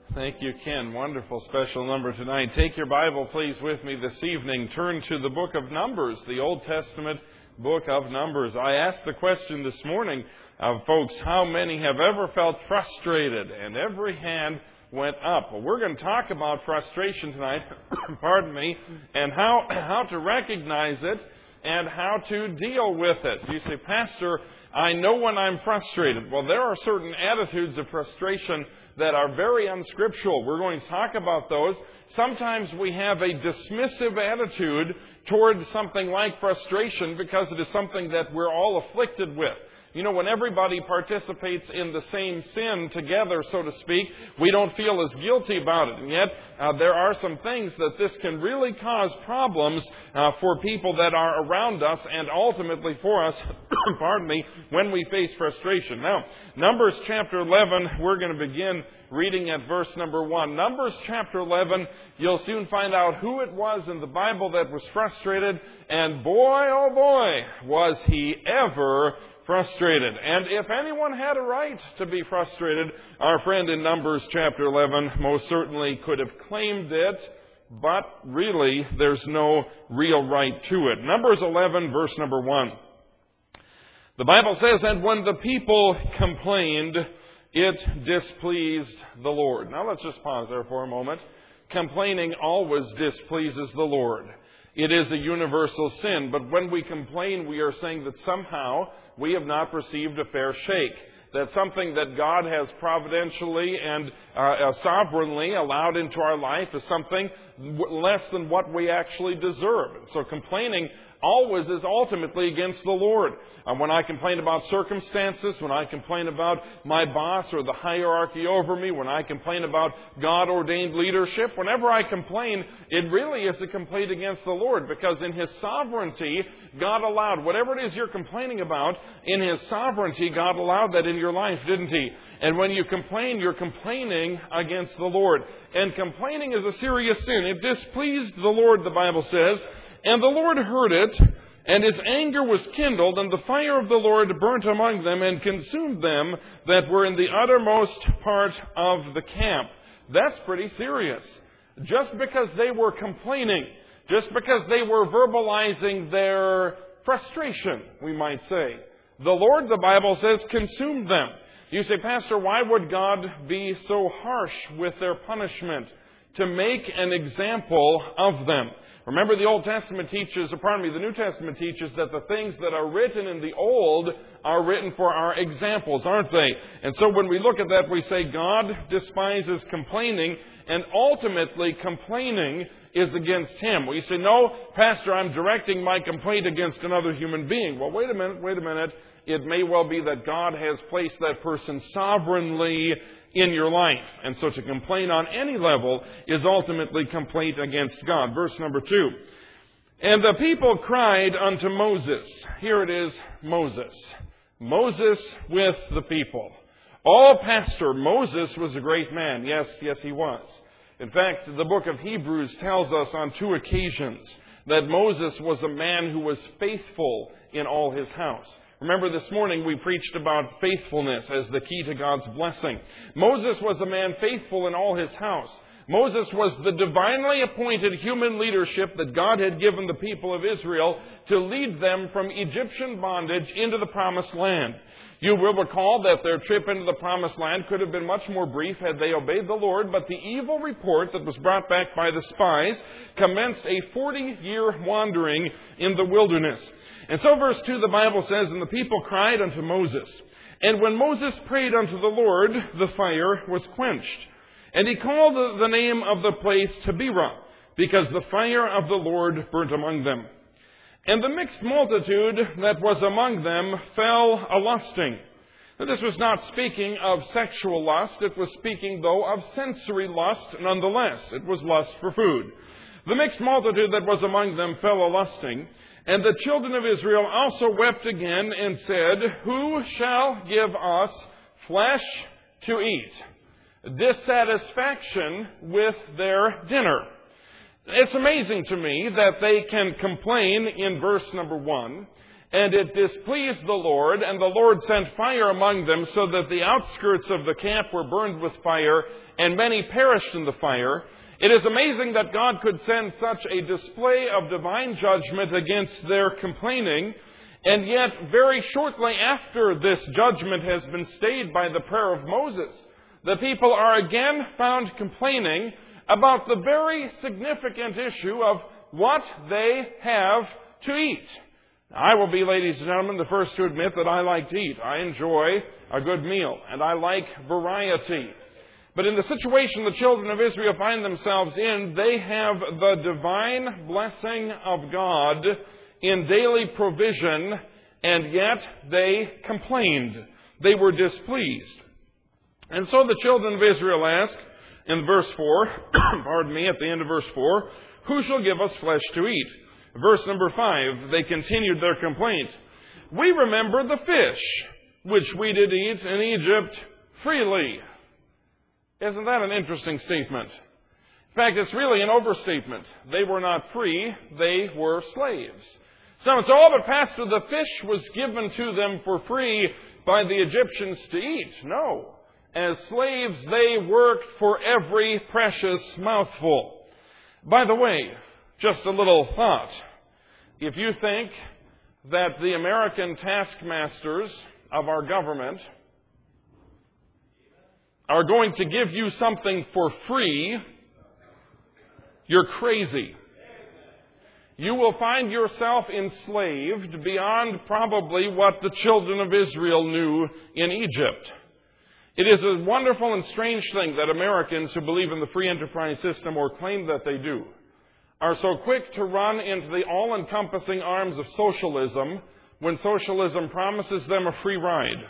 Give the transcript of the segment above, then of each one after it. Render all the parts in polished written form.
Thank you, Ken. Wonderful special number tonight. Take your Bible, please, with me this evening. Turn to the book of Numbers, the Old Testament book of Numbers. I asked the question this morning of folks, how many have ever felt frustrated? And every hand went up. Well, we're going to talk about frustration tonight, pardon me, and how to recognize it and how to deal with it. You say, Pastor, I know when I'm frustrated. Well, there are certain attitudes of frustration that are very unscriptural. We're going to talk about those. Sometimes we have a dismissive attitude towards something like frustration because it is something that we're all afflicted with. You know, when everybody participates in the same sin together, so to speak, we don't feel as guilty about it. And yet, there are some things that this can really cause problems for people that are around us and ultimately for us, pardon me, when we face frustration. Now, Numbers chapter 11, we're going to begin reading at verse number 1. Numbers chapter 11, you'll soon find out who it was in the Bible that was frustrated. And boy, oh boy, was he ever frustrated. And if anyone had a right to be frustrated, our friend in Numbers chapter 11 most certainly could have claimed it, but really there's no real right to it. Numbers 11, verse number 1. The Bible says, "And when the people complained, it displeased the Lord." Now let's just pause there for a moment. Complaining always displeases the Lord. It is a universal sin, but when we complain, we are saying that somehow we have not received a fair shake. That something that God has providentially and sovereignly allowed into our life is something less than what we actually deserve. So complaining always is ultimately against the Lord. When I complain about circumstances, when I complain about my boss or the hierarchy over me, when I complain about God-ordained leadership, whenever I complain, it really is a complaint against the Lord, because in His sovereignty, God allowed whatever it is you're complaining about. In His sovereignty, God allowed that in your life, didn't He? And when you complain, you're complaining against the Lord. And complaining is a serious sin. It displeased the Lord, the Bible says. And the Lord heard it, and His anger was kindled, and the fire of the Lord burnt among them and consumed them that were in the uttermost part of the camp. That's pretty serious. Just because they were complaining, just because they were verbalizing their frustration, we might say, the Lord, the Bible says, consumed them. You say, Pastor, why would God be so harsh with their punishment? To make an example of them. Remember, the New Testament teaches that the things that are written in the Old are written for our examples, aren't they? And so when we look at that, we say God despises complaining, and ultimately complaining is against Him. Well, you say, no, Pastor, I'm directing my complaint against another human being. Well, wait a minute. It may well be that God has placed that person sovereignly in your life. And so to complain on any level is ultimately complaint against God. Verse number 2. "And the people cried unto Moses." Here it is, Moses. Moses with the people. Oh, Pastor, Moses was a great man. Yes, he was. In fact, the book of Hebrews tells us on 2 occasions that Moses was a man who was faithful in all his house. Remember, this morning we preached about faithfulness as the key to God's blessing. Moses was a man faithful in all his house. Moses was the divinely appointed human leadership that God had given the people of Israel to lead them from Egyptian bondage into the Promised Land. You will recall that their trip into the Promised Land could have been much more brief had they obeyed the Lord, but the evil report that was brought back by the spies commenced a 40-year wandering in the wilderness. And so verse 2, the Bible says, "And the people cried unto Moses. And when Moses prayed unto the Lord, the fire was quenched. And he called the name of the place Taberah, because the fire of the Lord burnt among them. And the mixed multitude that was among them fell a-lusting." Now, this was not speaking of sexual lust. It was speaking, though, of sensory lust nonetheless. It was lust for food. "The mixed multitude that was among them fell a-lusting. And the children of Israel also wept again and said, Who shall give us flesh to eat?" Dissatisfaction with their dinner. It's amazing to me that they can complain in verse number 1 And it displeased the Lord, and the Lord sent fire among them, so that the outskirts of the camp were burned with fire, and many perished in the fire. It is amazing that God could send such a display of divine judgment against their complaining, and yet very shortly after this judgment has been stayed by the prayer of Moses, the people are again found complaining about the very significant issue of what they have to eat. I will be, ladies and gentlemen, the first to admit that I like to eat. I enjoy a good meal, and I like variety. But in the situation the children of Israel find themselves in, they have the divine blessing of God in daily provision, and yet they complained. They were displeased. And so the children of Israel ask in verse 4, pardon me, at the end of verse 4, who shall give us flesh to eat? Verse number 5, they continued their complaint. We remember the fish which we did eat in Egypt freely. Isn't that an interesting statement? In fact, it's really an overstatement. They were not free, they were slaves. Some say, oh, but Pastor, the fish was given to them for free by the Egyptians to eat. No. As slaves, they worked for every precious mouthful. By the way, just a little thought. If you think that the American taskmasters of our government are going to give you something for free, you're crazy. You will find yourself enslaved beyond probably what the children of Israel knew in Egypt. It is a wonderful and strange thing that Americans who believe in the free enterprise system or claim that they do are so quick to run into the all-encompassing arms of socialism when socialism promises them a free ride.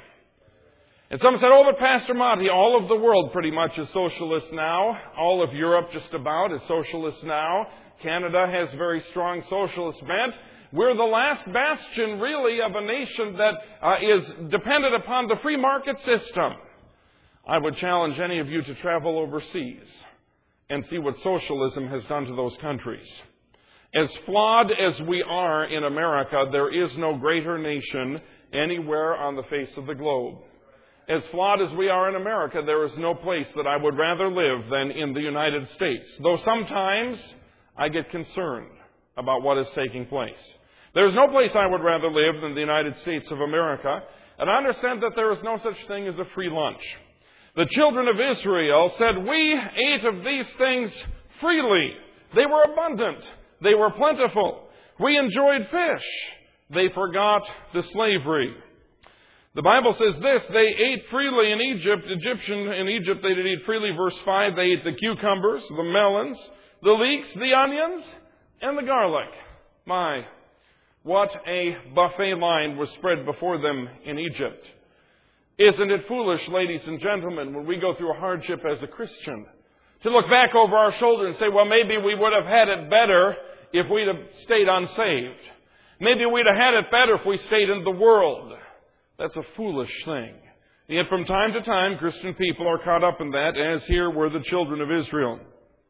And some said, oh, but Pastor Monty, all of the world pretty much is socialist now. All of Europe just about is socialist now. Canada has very strong socialist bent. We're the last bastion, really, of a nation that is dependent upon the free market system. I would challenge any of you to travel overseas and see what socialism has done to those countries. As flawed as we are in America, there is no greater nation anywhere on the face of the globe. As flawed as we are in America, there is no place that I would rather live than in the United States, though sometimes I get concerned about what is taking place. There's no place I would rather live than the United States of America, and I understand that there is no such thing as a free lunch. The children of Israel said, we ate of these things freely. They were abundant. They were plentiful. We enjoyed fish. They forgot the slavery. The Bible says this, they ate freely in Egypt. In Egypt they did eat freely. Verse 5, they ate the cucumbers, the melons, the leeks, the onions, and the garlic. My, what a buffet line was spread before them in Egypt. Isn't it foolish, ladies and gentlemen, when we go through a hardship as a Christian, to look back over our shoulder and say, well, maybe we would have had it better if we'd have stayed unsaved. Maybe we'd have had it better if we stayed in the world. That's a foolish thing. Yet from time to time, Christian people are caught up in that, as here were the children of Israel.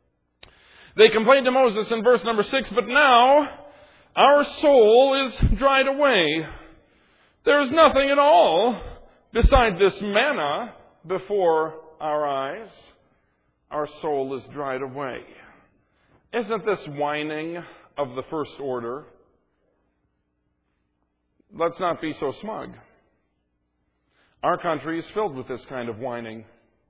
They complained to Moses in verse number 6, but now our soul is dried away. There is nothing at all beside this manna before our eyes. Our soul is dried away. Isn't this whining of the first order? Let's not be so smug. Our country is filled with this kind of whining.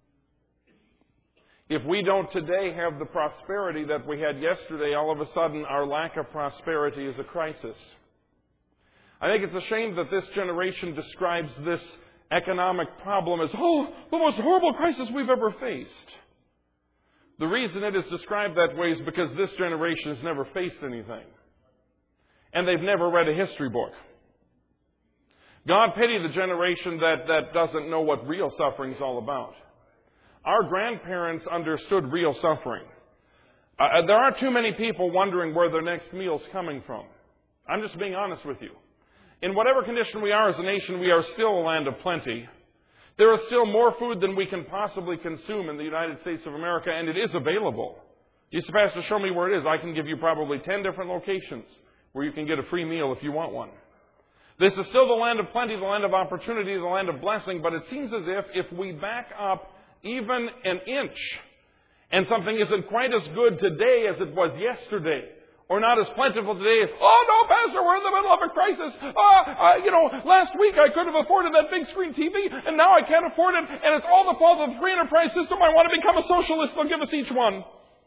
If we don't today have the prosperity that we had yesterday, all of a sudden our lack of prosperity is a crisis. I think it's a shame that this generation describes this economic problem as, the most horrible crisis we've ever faced. The reason it is described that way is because this generation has never faced anything. And they've never read a history book. God pity the generation that doesn't know what real suffering is all about. Our grandparents understood real suffering. There aren't too many people wondering where their next meal's coming from. I'm just being honest with you. In whatever condition we are as a nation, we are still a land of plenty. There is still more food than we can possibly consume in the United States of America, and it is available. You say, Pastor, show me where it is. I can give you probably 10 different locations where you can get a free meal if you want one. This is still the land of plenty, the land of opportunity, the land of blessing, but it seems as if we back up even an inch and something isn't quite as good today as it was yesterday, or not as plentiful today. Oh no, Pastor, we're in the middle of a crisis. Last week I could have afforded that big screen TV, and now I can't afford it, and it's all the fault of the free enterprise system. I want to become a socialist. They'll give us each one.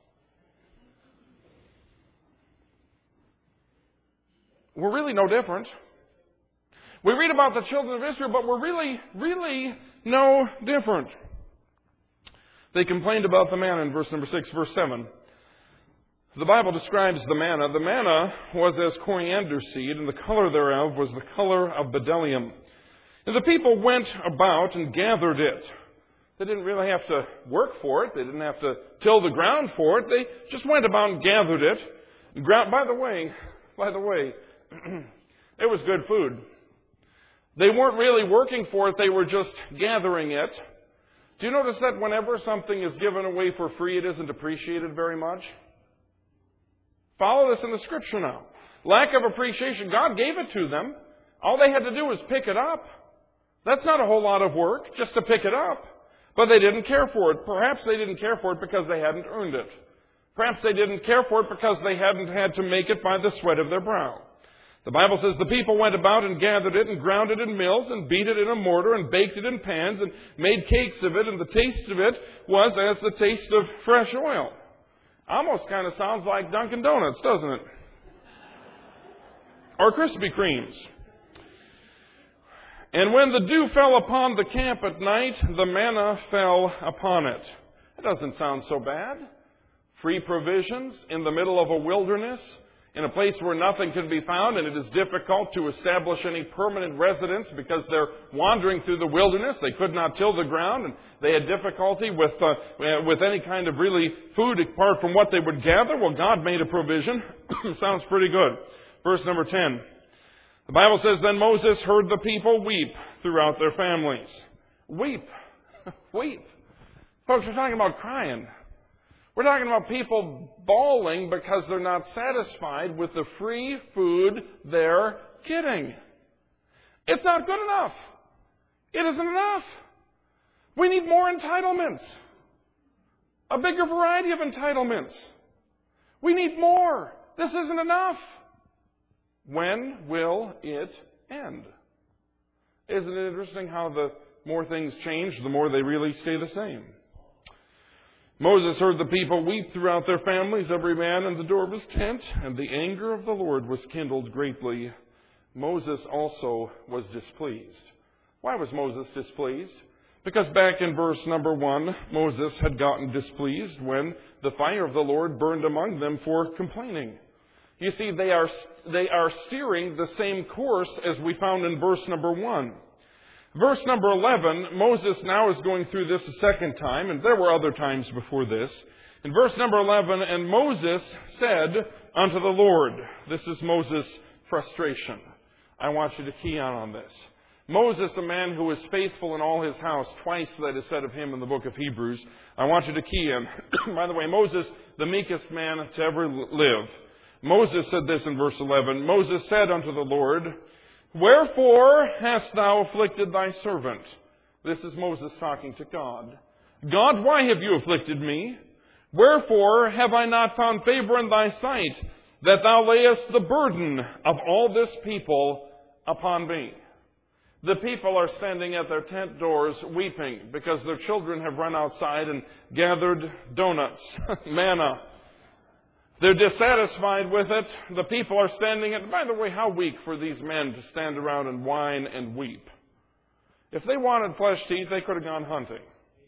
We're really no different. We read about the children of Israel, but we're really, really no different. They complained about the manna in verse number 6, verse 7. The Bible describes the manna. The manna was as coriander seed, and the color thereof was the color of bdellium. And the people went about and gathered it. They didn't really have to work for it. They didn't have to till the ground for it. They just went about and gathered it. By the way, it was good food. They weren't really working for it. They were just gathering it. Do you notice that whenever something is given away for free, it isn't appreciated very much? Follow this in the Scripture now. Lack of appreciation. God gave it to them. All they had to do was pick it up. That's not a whole lot of work, just to pick it up. But they didn't care for it. Perhaps they didn't care for it because they hadn't earned it. Perhaps they didn't care for it because they hadn't had to make it by the sweat of their brow. The Bible says the people went about and gathered it and ground it in mills and beat it in a mortar and baked it in pans and made cakes of it, and the taste of it was as the taste of fresh oil. Almost kind of sounds like Dunkin' Donuts, doesn't it? Or Krispy Kremes. And when the dew fell upon the camp at night, the manna fell upon it. It doesn't sound so bad. Free provisions in the middle of a wilderness, in a place where nothing can be found, and it is difficult to establish any permanent residence because they're wandering through the wilderness. They could not till the ground, and they had difficulty with any kind of really food apart from what they would gather. Well, God made a provision. Sounds pretty good. Verse number 10. The Bible says, Then Moses heard the people weep throughout their families. Weep. Weep. Folks, we're talking about crying. We're talking about people bawling because they're not satisfied with the free food they're getting. It's not good enough. It isn't enough. We need more entitlements. A bigger variety of entitlements. We need more. This isn't enough. When will it end? Isn't it interesting how the more things change, the more they really stay the same? Moses heard the people weep throughout their families, every man in the door of his tent, and the anger of the Lord was kindled greatly. Moses also was displeased. Why was Moses displeased? Because back in verse number 1, Moses had gotten displeased when the fire of the Lord burned among them for complaining. You see, they are steering the same course as we found in verse number 1. Verse number 11, Moses now is going through this a second time, and there were other times before this. In verse number 11, And Moses said unto the Lord, this is Moses' frustration. I want you to key on this. Moses, a man who is faithful in all his house, twice that is said of him in the book of Hebrews. I want you to key in. By the way, Moses, the meekest man to ever live. Moses said this in verse 11, Moses said unto the Lord, Wherefore hast thou afflicted thy servant? This is Moses talking to God. God, why have you afflicted me? Wherefore have I not found favor in thy sight, that thou layest the burden of all this people upon me? The people are standing at their tent doors weeping because their children have run outside and gathered donuts, manna. They're dissatisfied with it. The people are standing at... By the way, how weak for these men to stand around and whine and weep. If they wanted flesh to eat, they could have gone hunting.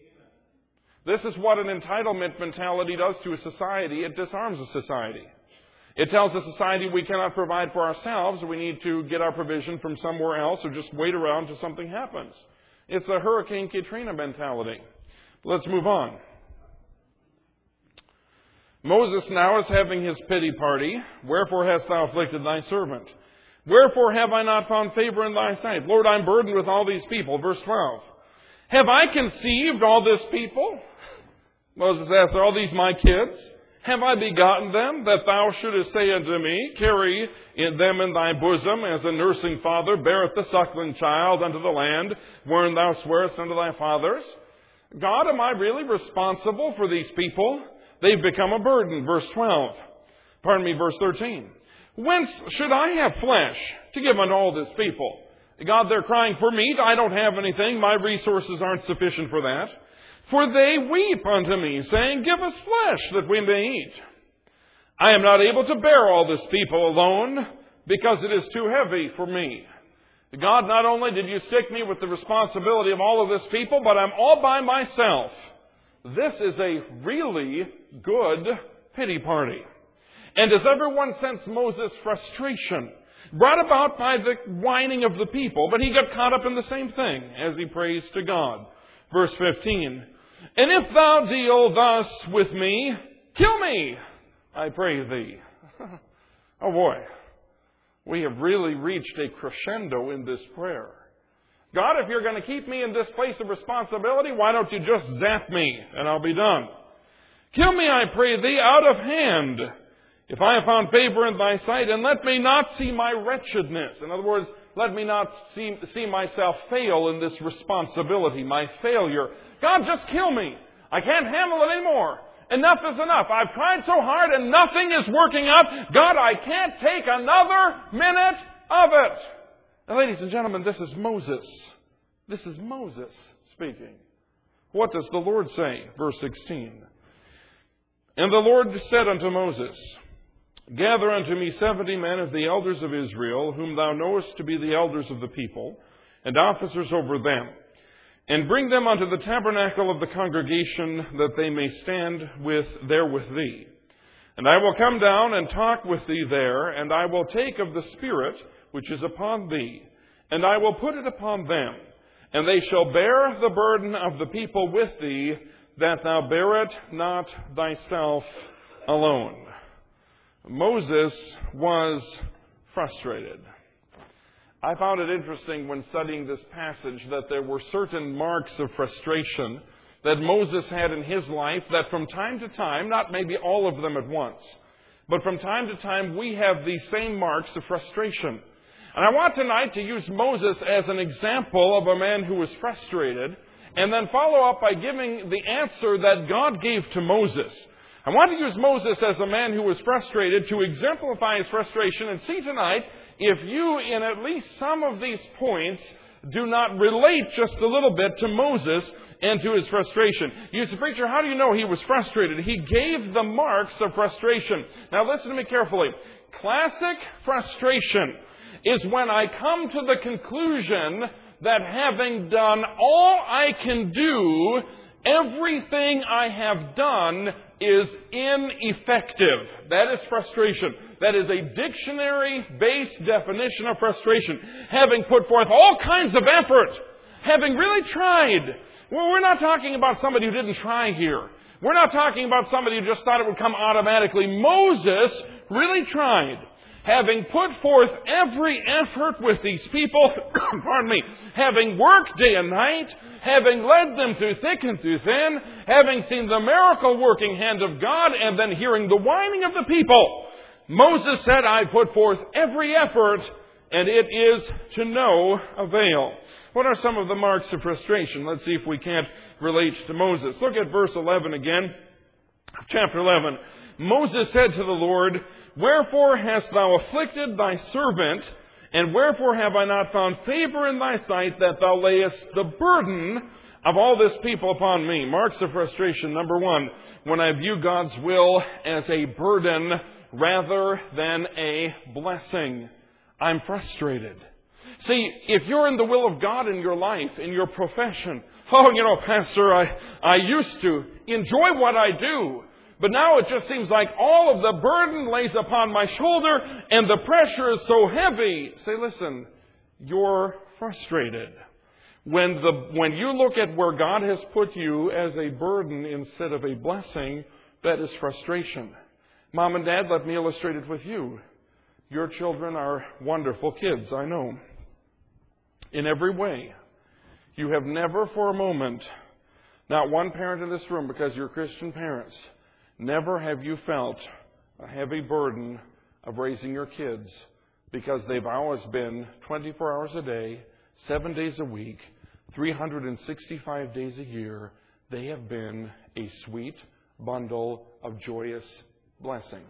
This is what an entitlement mentality does to a society. It disarms a society. It tells a society we cannot provide for ourselves. We need to get our provision from somewhere else or just wait around till something happens. It's a Hurricane Katrina mentality. Let's move on. Moses now is having his pity party. Wherefore hast thou afflicted thy servant? Wherefore have I not found favor in thy sight? Lord, I'm burdened with all these people. Verse 12. Have I conceived all this people? Moses asks, are all these my kids? Have I begotten them, that thou shouldest say unto me, carry them in thy bosom, as a nursing father beareth the suckling child unto the land, wherein thou swearest unto thy fathers? God, am I really responsible for these people? They've become a burden. Verse 13. Whence should I have flesh to give unto all this people? God, they're crying for meat. I don't have anything. My resources aren't sufficient for that. For they weep unto me, saying, give us flesh that we may eat. I am not able to bear all this people alone, because it is too heavy for me. God, not only did you stick me with the responsibility of all of this people, but I'm all by myself. This is a really good pity party. And does everyone sense Moses' frustration, brought about by the whining of the people? But he got caught up in the same thing as he prays to God. Verse 15, and if thou deal thus with me, kill me, I pray thee. Oh boy, we have really reached a crescendo in this prayer. God, if you're going to keep me in this place of responsibility, why don't you just zap me and I'll be done? Kill me, I pray thee, out of hand, if I have found favor in thy sight, and let me not see my wretchedness. In other words, let me not see myself fail in this responsibility, my failure. God, just kill me. I can't handle it anymore. Enough is enough. I've tried so hard and nothing is working out. God, I can't take another minute of it. Now, ladies and gentlemen, this is Moses. This is Moses speaking. What does the Lord say? Verse 16. And the Lord said unto Moses, gather unto me 70 men of the elders of Israel, whom thou knowest to be the elders of the people, and officers over them, and bring them unto the tabernacle of the congregation, that they may stand there with thee. And I will come down and talk with thee there, and I will take of the Spirit which is upon thee, and I will put it upon them, and they shall bear the burden of the people with thee, that thou bear it not thyself alone. Moses was frustrated. I found it interesting when studying this passage that there were certain marks of frustration that Moses had in his life that from time to time, not maybe all of them at once, but from time to time we have these same marks of frustration. And I want tonight to use Moses as an example of a man who was frustrated, and then follow up by giving the answer that God gave to Moses. I want to use Moses as a man who was frustrated to exemplify his frustration, and see tonight if you, in at least some of these points, do not relate just a little bit to Moses and to his frustration. You say, preacher, how do you know he was frustrated? He gave the marks of frustration. Now listen to me carefully. Classic frustration is when I come to the conclusion that having done all I can do, everything I have done is ineffective. That is frustration. That is a dictionary-based definition of frustration. Having put forth all kinds of effort, having really tried. Well, we're not talking about somebody who didn't try here. We're not talking about somebody who just thought it would come automatically. Moses really tried. Having put forth every effort with these people, having worked day and night, having led them through thick and through thin, having seen the miracle-working hand of God, and then hearing the whining of the people, Moses said, I put forth every effort, and it is to no avail. What are some of the marks of frustration? Let's see if we can't relate to Moses. Look at verse 11 again. Chapter 11. Moses said to the Lord, wherefore hast thou afflicted thy servant, and wherefore have I not found favor in thy sight, that thou layest the burden of all this people upon me? Marks of frustration. Number one, when I view God's will as a burden rather than a blessing, I'm frustrated. See, if you're in the will of God in your life, in your profession, Pastor, I used to enjoy what I do, but now it just seems like all of the burden lays upon my shoulder and the pressure is so heavy. Say, listen, you're frustrated. When you look at where God has put you as a burden instead of a blessing, that is frustration. Mom and Dad, let me illustrate it with you. Your children are wonderful kids, I know. In every way. You have never for a moment, not one parent in this room, because you're Christian parents, Never have you felt a heavy burden of raising your kids, because they've always been 24 hours a day, 7 days a week, 365 days a year. They have been a sweet bundle of joyous blessing.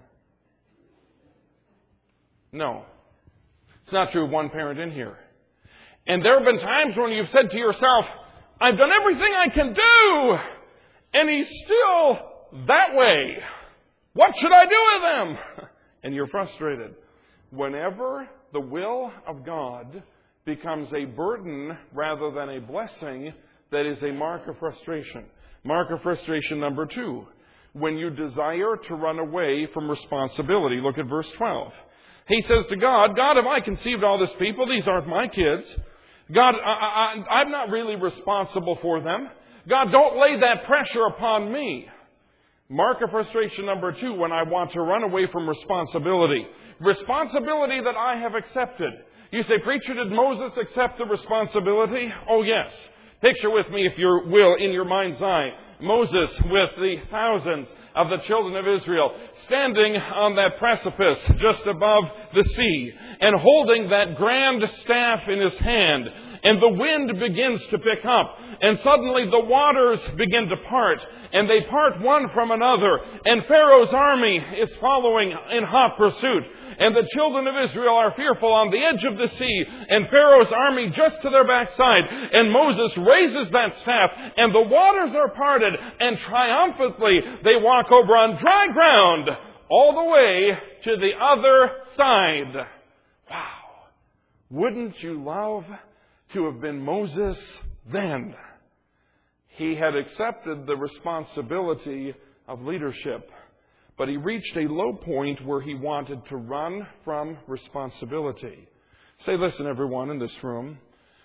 No. It's not true of one parent in here. And there have been times when you've said to yourself, I've done everything I can do, and he's still that way. What should I do with him? And you're frustrated. Whenever the will of God becomes a burden rather than a blessing, that is a mark of frustration. Mark of frustration number 2. When you desire to run away from responsibility. Look at verse 12. He says to God, God, have I conceived all this people? These aren't my kids. God, I'm not really responsible for them. God, don't lay that pressure upon me. Mark of frustration number 2, when I want to run away from responsibility. Responsibility that I have accepted. You say, preacher, did Moses accept the responsibility? Oh, yes. Picture with me, if you will, in your mind's eye, Moses with the thousands of the children of Israel standing on that precipice just above the sea and holding that grand staff in his hand. And the wind begins to pick up. And suddenly the waters begin to part. And they part one from another. And Pharaoh's army is following in hot pursuit. And the children of Israel are fearful on the edge of the sea. And Pharaoh's army just to their backside. And Moses raises that staff. And the waters are parted. And triumphantly they walk over on dry ground all the way to the other side. Wow. Wouldn't you love to have been Moses then? He had accepted the responsibility of leadership, but he reached a low point where he wanted to run from responsibility. Say, listen, everyone in this room,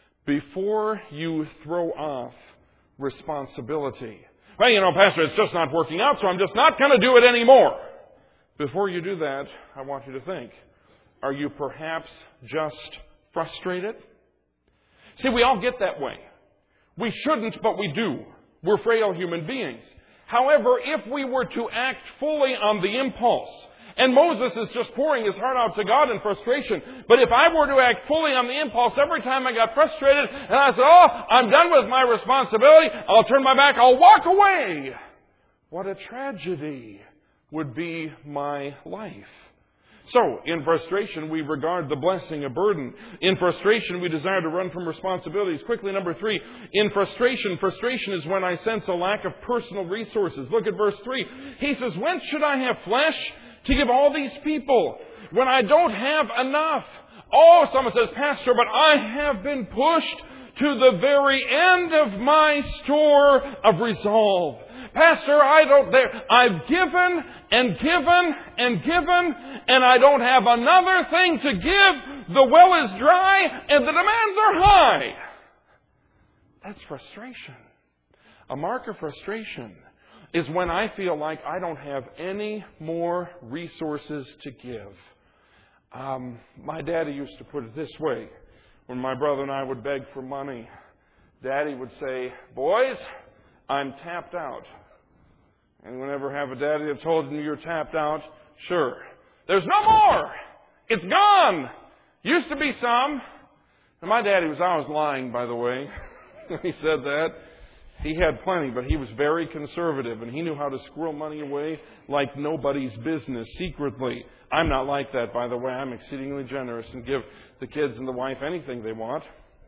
before you throw off responsibility, well, you know, Pastor, it's just not working out, so I'm just not going to do it anymore. Before you do that, I want you to think, are you perhaps just frustrated? See, we all get that way. We shouldn't, but we do. We're frail human beings. However, if we were to act fully on the impulse, and Moses is just pouring his heart out to God in frustration, but if I were to act fully on the impulse every time I got frustrated, and I said, oh, I'm done with my responsibility, I'll turn my back, I'll walk away. What a tragedy would be my life. So, in frustration, we regard the blessing a burden. In frustration, we desire to run from responsibilities. Quickly, number 3, in frustration is when I sense a lack of personal resources. Look at verse 3. He says, whence should I have flesh to give all these people when I don't have enough? Oh, someone says, Pastor, but I have been pushed to the very end of my store of resolve. Pastor, I've given and given and given, and I don't have another thing to give. The well is dry and the demands are high. That's frustration. A mark of frustration is when I feel like I don't have any more resources to give. My daddy used to put it this way. When my brother and I would beg for money, Daddy would say, boys, I'm tapped out. Anyone ever have a daddy that told you you're tapped out? Sure. There's no more. It's gone. Used to be some. And my daddy was always lying, by the way, when he said that. He had plenty, but he was very conservative, and he knew how to squirrel money away like nobody's business secretly. I'm not like that, by the way. I'm exceedingly generous and give the kids and the wife anything they want.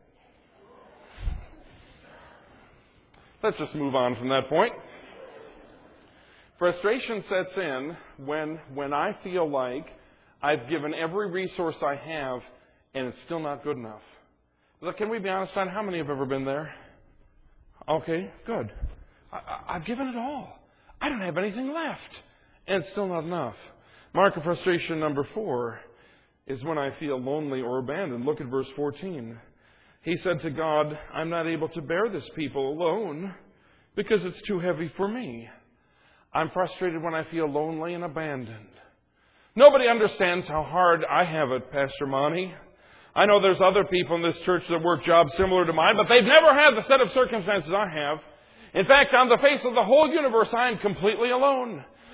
Let's just move on from that point. Frustration sets in when I feel like I've given every resource I have and it's still not good enough. Look, can we be honest on how many have ever been there? Okay, good. I've given it all. I don't have anything left. And it's still not enough. Mark of frustration number 4 is when I feel lonely or abandoned. Look at verse 14. He said to God, I'm not able to bear this people alone because it's too heavy for me. I'm frustrated when I feel lonely and abandoned. Nobody understands how hard I have it, Pastor Monty. I know there's other people in this church that work jobs similar to mine, but they've never had the set of circumstances I have. In fact, on the face of the whole universe, I am completely alone.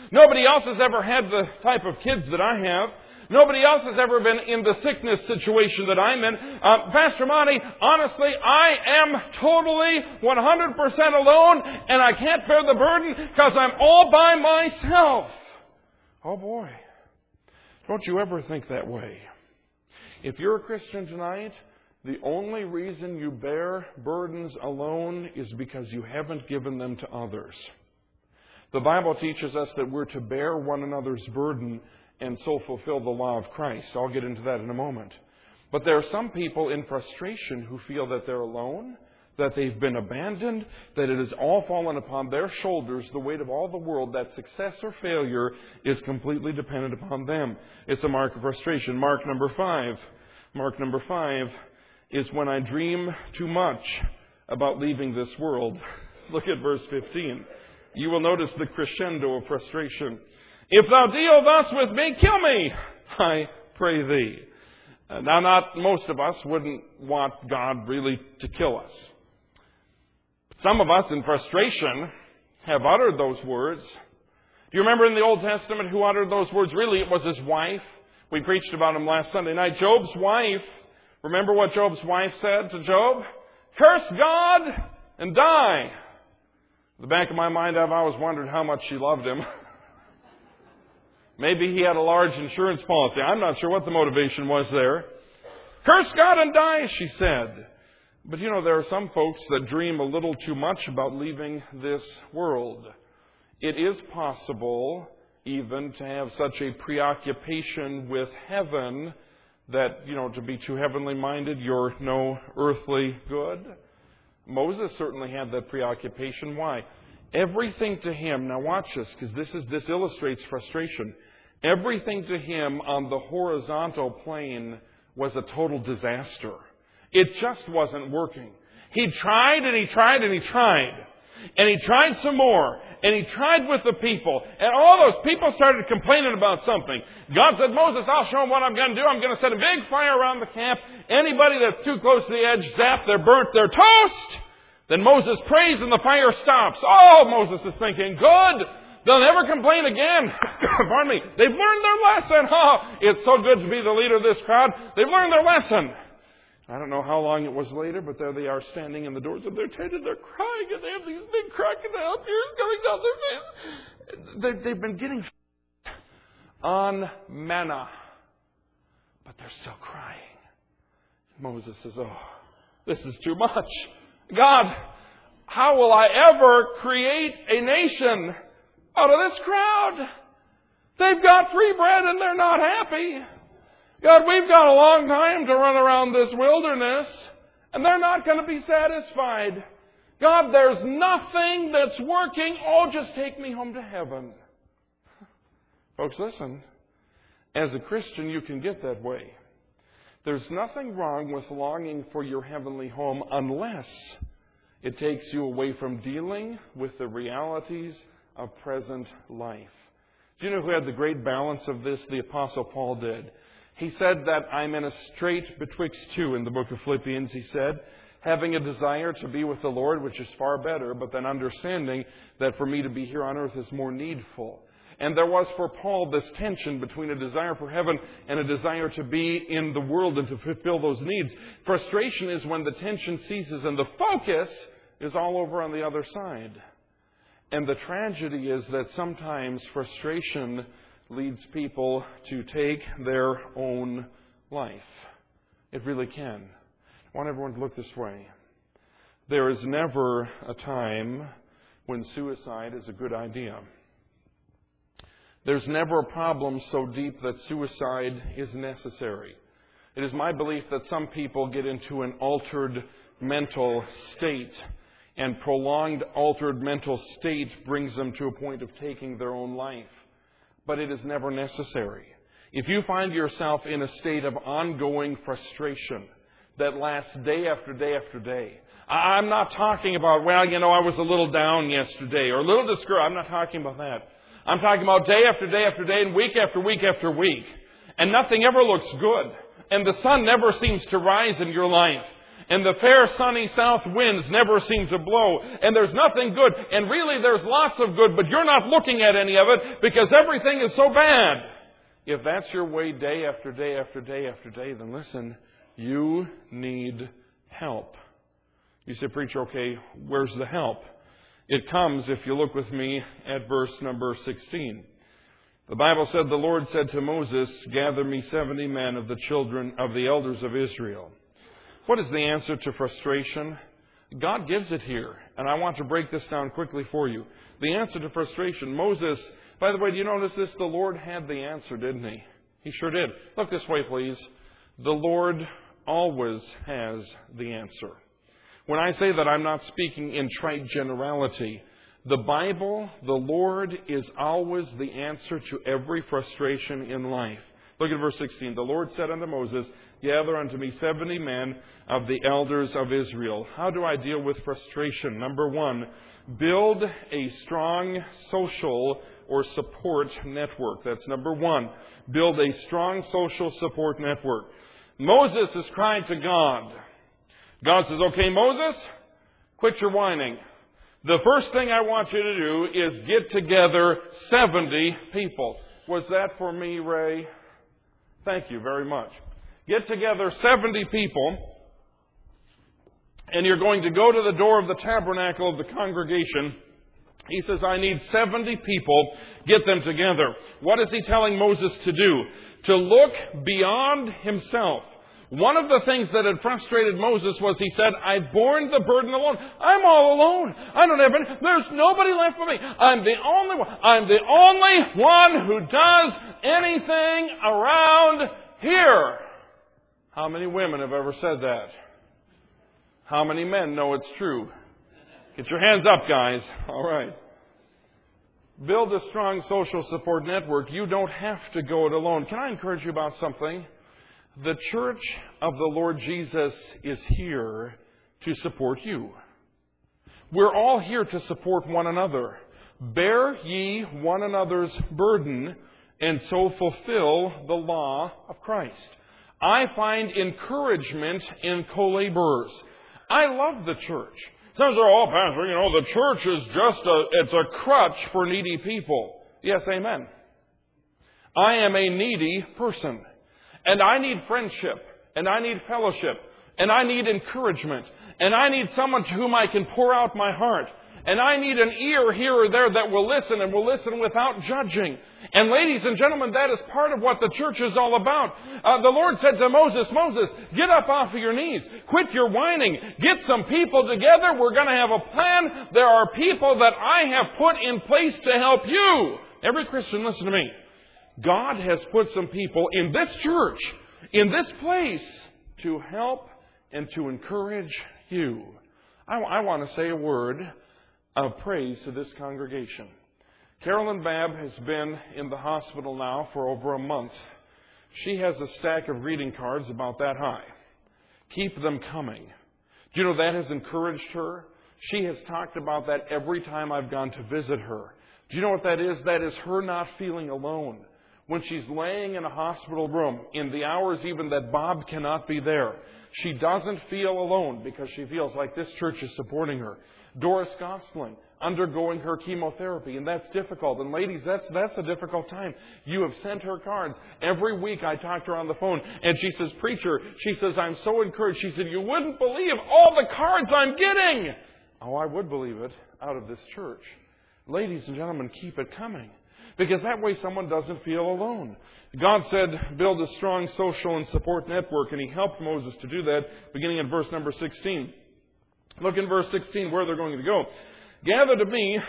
Nobody else has ever had the type of kids that I have. Nobody else has ever been in the sickness situation that I'm in. Pastor Monty, honestly, I am totally 100% alone, and I can't bear the burden because I'm all by myself. Oh boy, don't you ever think that way. If you're a Christian tonight, the only reason you bear burdens alone is because you haven't given them to others. The Bible teaches us that we're to bear one another's burden and so fulfill the law of Christ. I'll get into that in a moment. But there are some people in frustration who feel that they're alone, that they've been abandoned, that it has all fallen upon their shoulders, the weight of all the world, that success or failure is completely dependent upon them. It's a mark of frustration. Mark number 5. Mark number 5 is when I dream too much about leaving this world. Look at verse 15. You will notice the crescendo of frustration. If thou deal thus with me, kill me, I pray thee. Now, not most of us wouldn't want God really to kill us. But some of us in frustration have uttered those words. Do you remember in the Old Testament who uttered those words? Really, it was his wife. We preached about him last Sunday night. Job's wife. Remember what Job's wife said to Job? Curse God and die. In the back of my mind, I've always wondered how much she loved him. Maybe he had a large insurance policy. I'm not sure what the motivation was there. Curse God and die, she said. But you know, there are some folks that dream a little too much about leaving this world. It is possible even to have such a preoccupation with heaven that, to be too heavenly minded, you're no earthly good. Moses certainly had that preoccupation. Why? Everything to him, now watch this, because this illustrates frustration. Everything to him on the horizontal plane was a total disaster. It just wasn't working. He tried and he tried and he tried. And he tried some more. And he tried with the people. And all those people started complaining about something. God said, Moses, I'll show them what I'm going to do. I'm going to set a big fire around the camp. Anybody that's too close to the edge, zap, they're burnt, they're toast. Then Moses prays and the fire stops. Oh, Moses is thinking, good. They'll never complain again. Pardon me. They've learned their lesson. Oh, it's so good to be the leader of this crowd. They've learned their lesson. I don't know how long it was later, but there they are standing in the doors of their tent and they're crying and they have these big crocodile tears coming down their face. They've been getting on manna, but they're still crying. Moses says, oh, this is too much. God, how will I ever create a nation out of this crowd? They've got free bread and they're not happy. God, we've got a long time to run around this wilderness, and they're not going to be satisfied. God, there's nothing that's working. Oh, just take me home to heaven. Folks, listen. As a Christian, you can get that way. There's nothing wrong with longing for your heavenly home unless it takes you away from dealing with the realities of present life. Do you know who had the great balance of this? The Apostle Paul did. He said that I'm in a strait betwixt two in the book of Philippians, he said, having a desire to be with the Lord, which is far better, but then understanding that for me to be here on earth is more needful. And there was for Paul this tension between a desire for heaven and a desire to be in the world and to fulfill those needs. Frustration is when the tension ceases and the focus is all over on the other side. And the tragedy is that sometimes frustration leads people to take their own life. It really can. I want everyone to look this way. There is never a time when suicide is a good idea. There's never a problem so deep that suicide is necessary. It is my belief that some people get into an altered mental state, and prolonged altered mental state brings them to a point of taking their own life. But it is never necessary. If you find yourself in a state of ongoing frustration that lasts day after day after day, I'm not talking about, I was a little down yesterday or a little discouraged. I'm not talking about that. I'm talking about day after day after day and week after week after week. And nothing ever looks good. And the sun never seems to rise in your life. and the fair sunny south winds never seem to blow, and there's nothing good, and really there's lots of good, but you're not looking at any of it because everything is so bad. If that's your way day after day after day after day, then listen, you need help. You say, preacher, okay, where's the help? It comes, if you look with me at verse number 16. The Bible said, the Lord said to Moses, gather me 70 men of the children of the elders of Israel. What is the answer to frustration? God gives it here, and I want to break this down quickly for you. The answer to frustration, Moses, by the way, do you notice this? The Lord had the answer, didn't He? He sure did. Look this way, please. The Lord always has the answer. When I say that, I'm not speaking in trite generality. The Bible, the Lord, is always the answer to every frustration in life. Look at verse 16. The Lord said unto Moses, gather unto me 70 men of the elders of Israel. How do I deal with frustration? Number one, build a strong social or support network. That's number one. Build a strong social support network. Moses is crying to God. God says, okay, Moses, quit your whining. The first thing I want you to do is get together 70 people. Was that for me, Ray? Thank you very much. Get together 70 people, and you're going to go to the door of the tabernacle of the congregation. He says, I need 70 people. Get them together. What is he telling Moses to do? To look beyond himself. One of the things that had frustrated Moses was he said, I've borne the burden alone. I'm all alone. I don't have any. There's nobody left for me. I'm the only one. I'm the only one who does anything around here. How many women have ever said that? How many men know it's true? Get your hands up, guys. All right. Build a strong social support network. You don't have to go it alone. Can I encourage you about something? The church of the Lord Jesus is here to support you. We're all here to support one another. Bear ye one another's burden, and so fulfill the law of Christ. I find encouragement in co-laborers. I love the church. Some say, oh, Pastor, the church is it's a crutch for needy people. Yes, amen. I am a needy person. And I need friendship, and I need fellowship, and I need encouragement, and I need someone to whom I can pour out my heart. And I need an ear here or there that will listen and will listen without judging. And ladies and gentlemen, that is part of what the church is all about. The Lord said to Moses, Moses, get up off of your knees. Quit your whining. Get some people together. We're going to have a plan. There are people that I have put in place to help you. Every Christian, listen to me. God has put some people in this church, in this place, to help and to encourage you. I want to say a word of praise to this congregation. Carolyn Babb has been in the hospital now for over a month. She has a stack of greeting cards about that high. Keep them coming. Do you know that has encouraged her? She has talked about that every time I've gone to visit her. Do you know what that is? That is her not feeling alone. When she's laying in a hospital room, in the hours even that Bob cannot be there, she doesn't feel alone because she feels like this church is supporting her. Doris Gosling, undergoing her chemotherapy, and that's difficult. And ladies, that's a difficult time. You have sent her cards. Every week I talk to her on the phone, and she says, preacher, she says, I'm so encouraged. She said, you wouldn't believe all the cards I'm getting. Oh, I would believe it out of this church. Ladies and gentlemen, keep it coming. Because that way someone doesn't feel alone. God said, build a strong social and support network, and He helped Moses to do that, beginning in verse number 16. Look in verse 16 where they're going to go. Gather to me,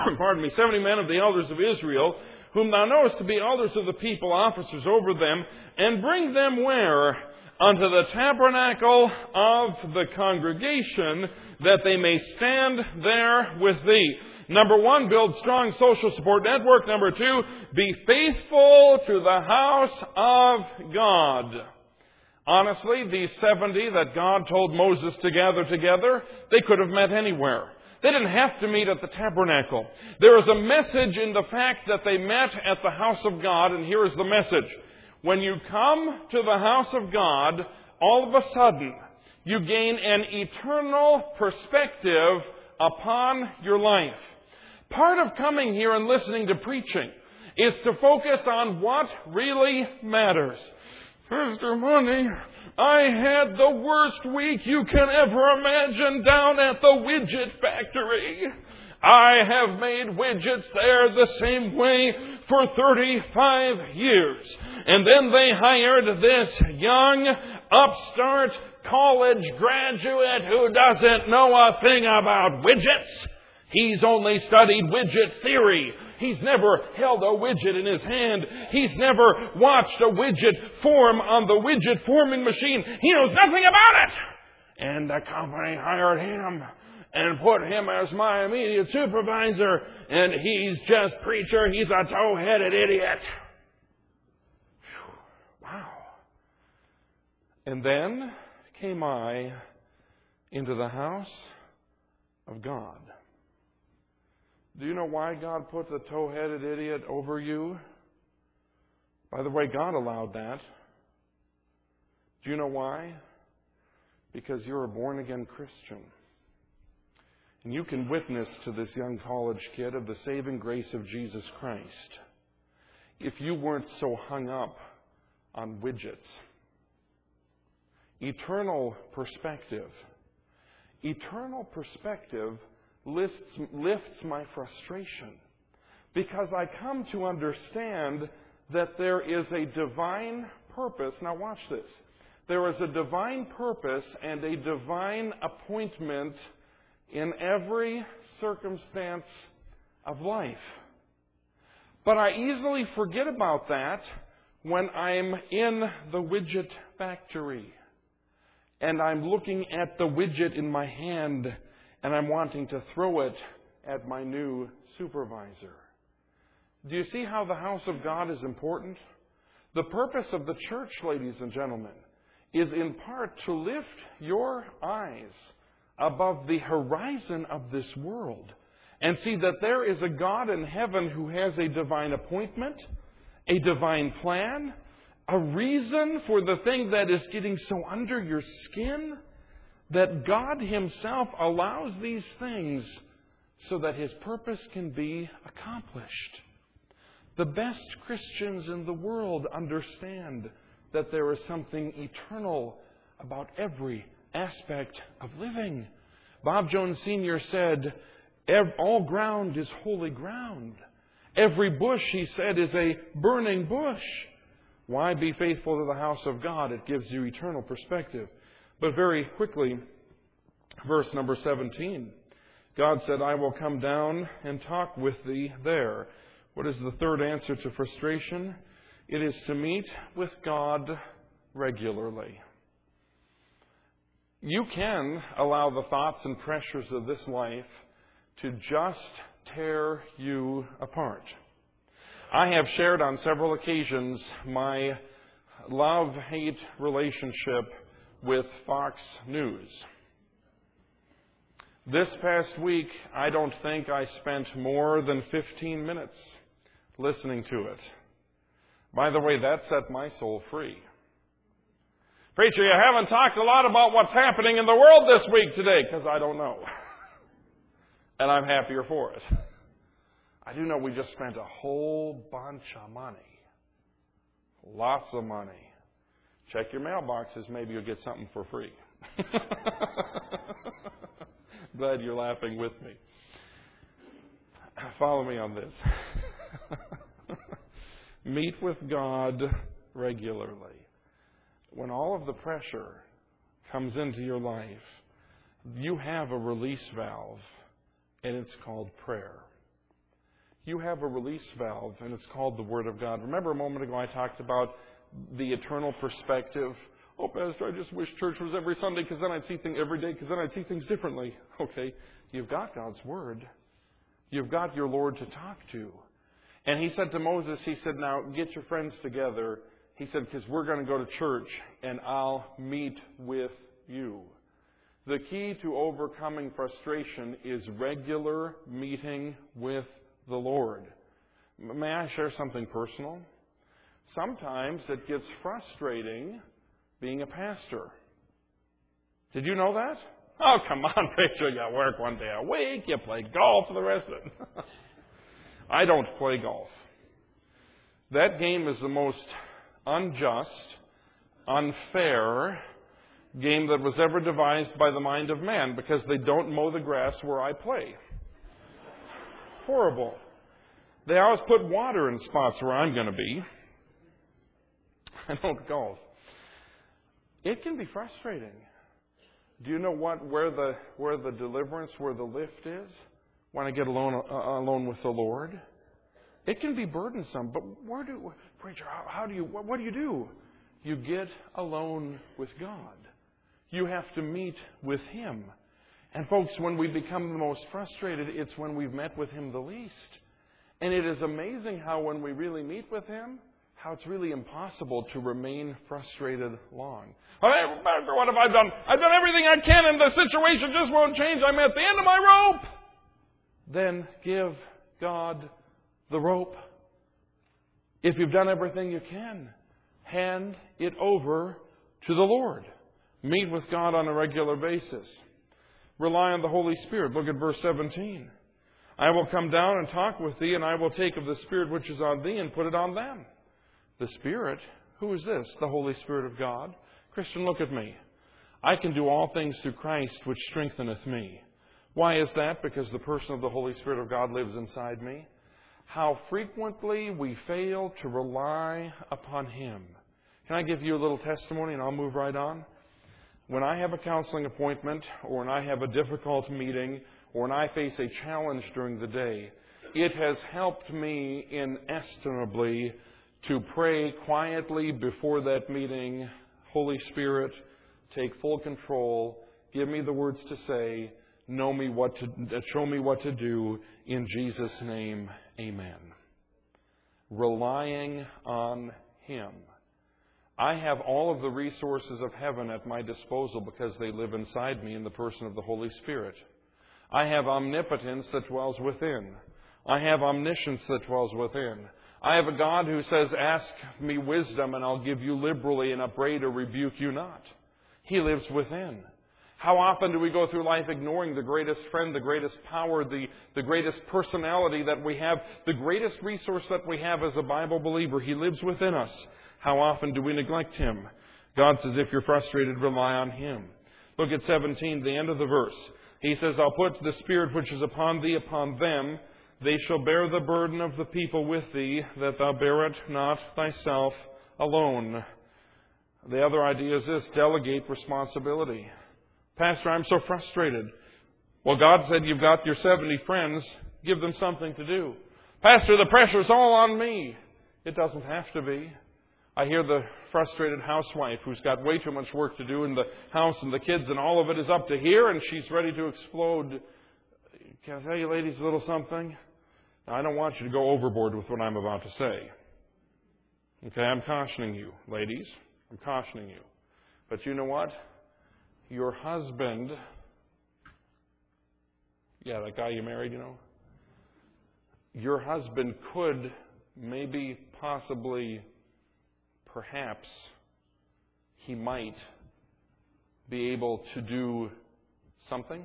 70 men of the elders of Israel, whom thou knowest to be elders of the people, officers over them, and bring them where? Unto the tabernacle of the congregation, that they may stand there with thee. Number one, build strong social support network. Number two, be faithful to the house of God. Honestly, these 70 that God told Moses to gather together, they could have met anywhere. They didn't have to meet at the tabernacle. There is a message in the fact that they met at the house of God, and here is the message. When you come to the house of God, all of a sudden, You gain an eternal perspective upon your life. Part of coming here and listening to preaching is to focus on what really matters. Mr. Money, I had the worst week you can ever imagine down at the widget factory. I have made widgets there the same way for 35 years. And then they hired this young, upstart college graduate who doesn't know a thing about widgets. He's only studied widget theory. He's never held a widget in his hand. He's never watched a widget form on the widget forming machine. He knows nothing about it. And the company hired him and put him as my immediate supervisor. And he's just preacher. He's a tow-headed idiot. Wow. And then came I into the house of God. Do you know why God put the tow-headed idiot over you? By the way, God allowed that. Do you know why? Because you're a born-again Christian. And you can witness to this young college kid of the saving grace of Jesus Christ if you weren't so hung up on widgets. Eternal perspective. Eternal perspective lifts my frustration because I come to understand that there is a divine purpose. Now watch this. There is a divine purpose and a divine appointment in every circumstance of life. But I easily forget about that when I'm in the widget factory and I'm looking at the widget in my hand and I'm wanting to throw it at my new supervisor. Do you see how the house of God is important? The purpose of the church, ladies and gentlemen, is in part to lift your eyes above the horizon of this world and see that there is a God in heaven who has a divine appointment, a divine plan, a reason for the thing that is getting so under your skin, that God Himself allows these things so that His purpose can be accomplished. The best Christians in the world understand that there is something eternal about every aspect of living. Bob Jones Sr. said, all ground is holy ground. Every bush, he said, is a burning bush. Why be faithful to the house of God? It gives you eternal perspective. But very quickly, verse number 17. God said, I will come down and talk with thee there. What is the third answer to frustration? It is to meet with God regularly. You can allow the thoughts and pressures of this life to just tear you apart. I have shared on several occasions my love-hate relationship with Fox News. This past week, I don't think I spent more than 15 minutes listening to it. By the way, that set my soul free. Preacher, you haven't talked a lot about what's happening in the world this week today, because I don't know. And I'm happier for it. I do know we just spent a whole bunch of money. Lots of money. Check your mailboxes. Maybe you'll get something for free. Glad you're laughing with me. Follow me on this. Meet with God regularly. When all of the pressure comes into your life, you have a release valve, and it's called prayer. You have a release valve, and it's called the Word of God. Remember a moment ago I talked about the eternal perspective. Oh, Pastor, I just wish church was every Sunday because then I'd see things every day because then I'd see things differently. Okay, you've got God's Word. You've got your Lord to talk to. And He said to Moses, He said, now get your friends together. He said, because we're going to go to church and I'll meet with you. The key to overcoming frustration is regular meeting with the Lord. May I share something personal? Sometimes it gets frustrating being a pastor. Did you know that? Oh, come on, preacher. You work one day a week. You play golf for the rest of it. I don't play golf. That game is the most unjust, unfair game that was ever devised by the mind of man, because they don't mow the grass where I play. Horrible. They always put water in spots where I'm going to be. I don't golf. It can be frustrating. Do you know where the deliverance, where the lift is? When I get alone with the Lord? It can be burdensome, but preacher, what do you do? You get alone with God. You have to meet with Him. And folks, when we become the most frustrated, it's when we've met with Him the least. And it is amazing how when we really meet with Him, how it's really impossible to remain frustrated long. What have I done? I've done everything I can and the situation just won't change. I'm at the end of my rope. Then give God the rope. If you've done everything you can, hand it over to the Lord. Meet with God on a regular basis. Rely on the Holy Spirit. Look at verse 17. I will come down and talk with thee, and I will take of the Spirit which is on thee and put it on them. The Spirit? Who is this? The Holy Spirit of God. Christian, look at me. I can do all things through Christ which strengtheneth me. Why is that? Because the person of the Holy Spirit of God lives inside me. How frequently we fail to rely upon Him. Can I give you a little testimony and I'll move right on? When I have a counseling appointment, or when I have a difficult meeting, or when I face a challenge during the day, it has helped me inestimably to pray quietly before that meeting. Holy Spirit, take full control. Give me the words to say. Show me what to do. In Jesus' name, amen. Relying on Him. I have all of the resources of heaven at my disposal because they live inside me in the person of the Holy Spirit. I have omnipotence that dwells within. I have omniscience that dwells within. I have a God who says, ask me wisdom and I'll give you liberally, and upbraid or rebuke you not. He lives within. How often do we go through life ignoring the greatest friend, the greatest power, the greatest personality that we have, the greatest resource that we have as a Bible believer? He lives within us. How often do we neglect Him? God says, if you're frustrated, rely on Him. Look at 17, the end of the verse. He says, I'll put the Spirit which is upon thee upon them. They shall bear the burden of the people with thee, that thou bear it not thyself alone. The other idea is this: delegate responsibility. Pastor, I'm so frustrated. Well, God said you've got your 70 friends. Give them something to do. Pastor, the pressure's all on me. It doesn't have to be. I hear the frustrated housewife who's got way too much work to do in the house and the kids, and all of it is up to here, and she's ready to explode. Can I tell you, ladies, a little something? Now, I don't want you to go overboard with what I'm about to say. Okay, I'm cautioning you, ladies. I'm cautioning you. But you know what? Your husband, that guy you married, your husband could, maybe, possibly, perhaps, he might be able to do something.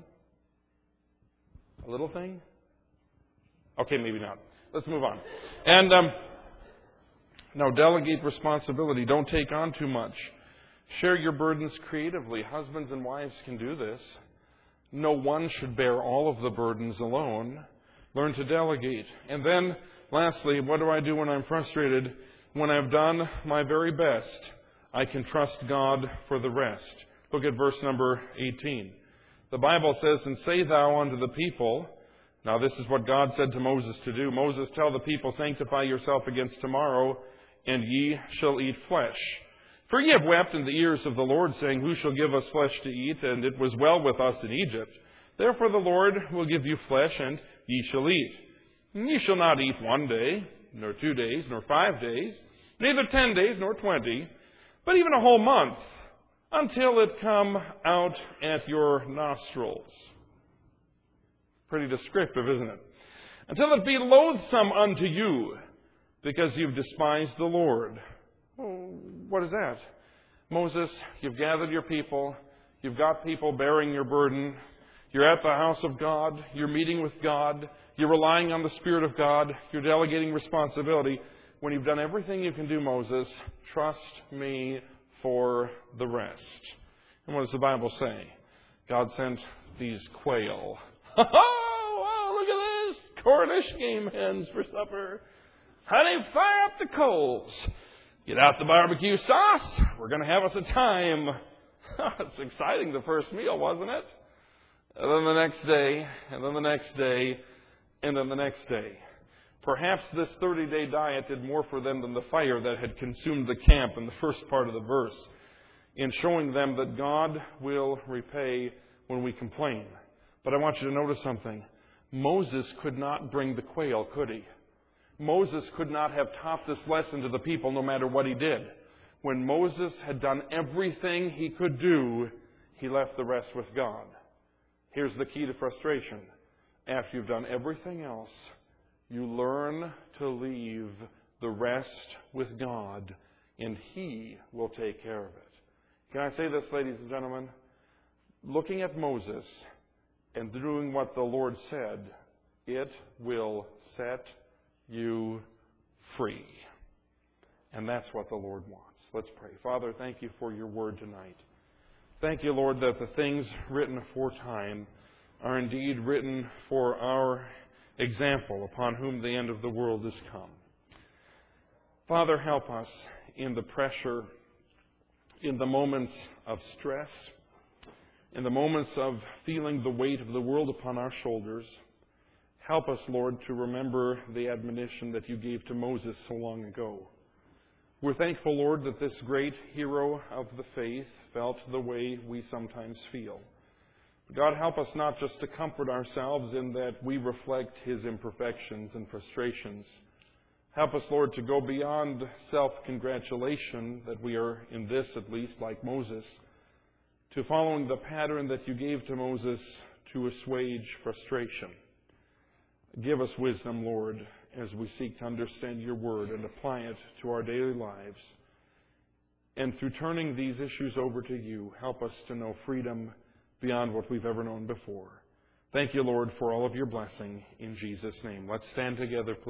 A little thing? Okay, maybe not. Let's move on. And now, delegate responsibility. Don't take on too much. Share your burdens creatively. Husbands and wives can do this. No one should bear all of the burdens alone. Learn to delegate. And then, lastly, what do I do when I'm frustrated? When I've done my very best, I can trust God for the rest. Look at verse number 18. The Bible says, and say thou unto the people. Now this is what God said to Moses to do. Moses, tell the people, sanctify yourself against tomorrow, and ye shall eat flesh. For ye have wept in the ears of the Lord, saying, who shall give us flesh to eat? And it was well with us in Egypt. Therefore the Lord will give you flesh, and ye shall eat. And ye shall not eat 1 day, nor 2 days, nor 5 days, neither 10 days, nor 20, but even a whole month, until it come out at your nostrils. Pretty descriptive, isn't it? Until it be loathsome unto you, because you've despised the Lord. Well, what is that? Moses, you've gathered your people, You've got people bearing your burden. You're at the house of God. You're meeting with God. You're relying on the Spirit of God. You're delegating responsibility. When you've done everything you can do, Moses, trust me for the rest. And what does the Bible say? God sent these quail. Oh, wow, look at this. Cornish game hens for supper. Honey, fire up the coals. Get out the barbecue sauce. We're going to have us a time. It's exciting, the first meal, wasn't it? And then the next day, and then the next day, and then the next day. Perhaps this 30-day diet did more for them than the fire that had consumed the camp in the first part of the verse, in showing them that God will repay when we complain. But I want you to notice something. Moses could not bring the quail, could he? Moses could not have taught this lesson to the people no matter what he did. When Moses had done everything he could do, he left the rest with God. Here's the key to frustration. After you've done everything else, you learn to leave the rest with God, and He will take care of it. Can I say this, ladies and gentlemen? Looking at Moses and doing what the Lord said, it will set you free. And that's what the Lord wants. Let's pray. Father, thank you for your word tonight. Thank you, Lord, that the things written aforetime are indeed written for our example, upon whom the end of the world is come. Father, help us in the pressure, in the moments of stress, in the moments of feeling the weight of the world upon our shoulders. Help us, Lord, to remember the admonition that you gave to Moses so long ago. We're thankful, Lord, that this great hero of the faith felt the way we sometimes feel. God, help us not just to comfort ourselves in that we reflect his imperfections and frustrations. Help us, Lord, to go beyond self-congratulation, that we are, in this at least, like Moses, to following the pattern that you gave to Moses to assuage frustration. Give us wisdom, Lord, as we seek to understand your word and apply it to our daily lives. And through turning these issues over to you, help us to know freedom beyond what we've ever known before. Thank you, Lord, for all of your blessing in Jesus' name. Let's stand together, please.